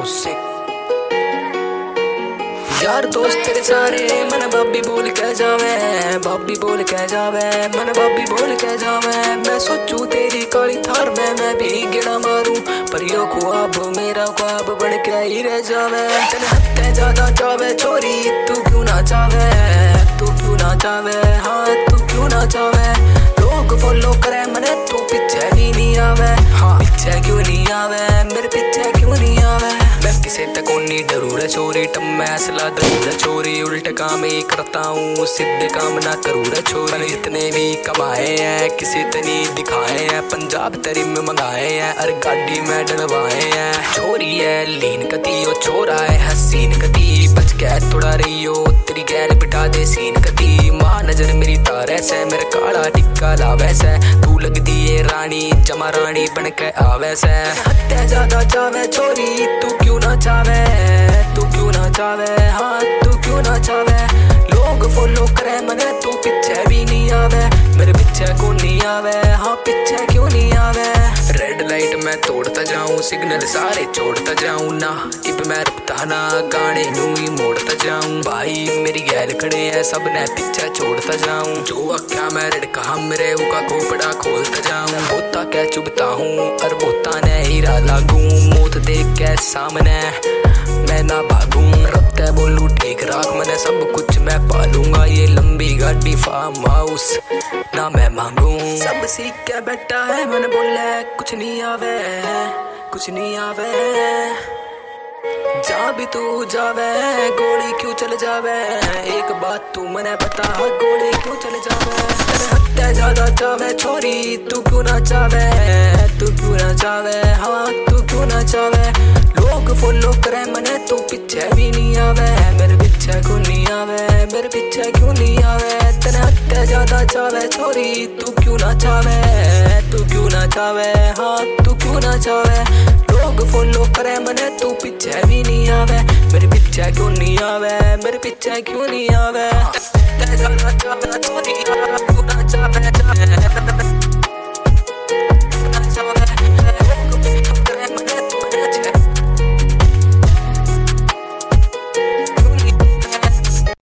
sick। यार दोस्त तेरे सारे मन भाभी बोल के जावे, भाभी बोल के जावे, मन भाभी बोल के जावे। मैं सोचूं तेरी काली थार में मैं भी गिड़ा मारूं, पर यो ख्वाब मेरा ख्वाब बन के ही रह जावे। तेरे हत्ते ज्यादा चावे छोरी तू क्यों ना चावे, तू क्यों ना चावे, हाँ तू क्यों ना चावे। लोग फॉलो करे मने तू पीछे भी नहीं आवे, हाँ पीछे क्यों नहीं आवे, मेरे पीछे क्यों नहीं आवे। मैं किसे तक नहीं डरू रे छोरी, टम्मे असला डरू रे छोरी। उल्टे काम ही करता हूँ सीधे काम ना करूँ रे छोरी। जितने भी कमाए हैं किसी तनी दिखाए हैं, पंजाब तेरी में मंगाए हैं और गाड़ी में डलवाए हैं। छोरी है लीन कती ओ छोरा है हसीन कती, बच के थोड़ा रही हो तेरी गैल बिठा दे सीन कती। माँ नजर मेरी तारे से मेरे काला टिक्का लावे से, तू लग दी ये रानी जमा रानी बन के आवे से। हत्या ज्यादा चावे छोरी तू क्यों ना चावे, तू क्यों ना चावे, हाँ तू क्यों ना चावे। लोग फॉलो करे मने तू पीछे भी नहीं आवे, मेरे पीछे क्यों नहीं आवे, हाँ पीछे क्यों नहीं आवे। रेड लाइट मैं तोड़ता जाऊं सिग्नल सारे छोड़ता जाऊं ना, इब मैं रुकता ना गाने नू ही मोड़ता जाऊं। भाई मेरी गैल खड़े है सब ने पीछे छोड़ता जाऊं, जो अक्या मैं रड़का हमरे उका खोपड़ा खोलता जाऊं। बोता क्या चुभता हूँ और बोता ने हीरा लागू, मौत देख के सामने मैं ना भागूं। रखते बोलू ठीक राख मैंने सब कुछ मैं पालूंगा, ये लंबी गाड़ी फार्म हाउस ना मैं मांगू। सब सीख के बैठा है मन बोले कुछ नहीं आवे, कुछ नहीं आवे। जा भी तू जावे गोली क्यों चल जावे, एक बात तू मने बता गोली क्यों चल जावे। तेरे हत्या ज्यादा चावे छोरी तू क्यों ना चावे, तू क्यों ना चावे, हाँ तू क्यों ना चावे। लोग फॉलो करे मने तू पीछे भी नहीं आवे, मेरे पीछे क्यों नहीं आवे, मेरे पीछे क्यों नहीं आवे। तेरे हत्या ज्यादा चावे छोरी तू क्यों ना चावे, तू क्यों ना चावे, हाँ तू क्यों ना चावे। लोग फॉलो करे मने तू पीछे भी नहीं आवे, मेरे पीछे क्यों नहीं आवे, मेरे पीछे क्यों नहीं आवे।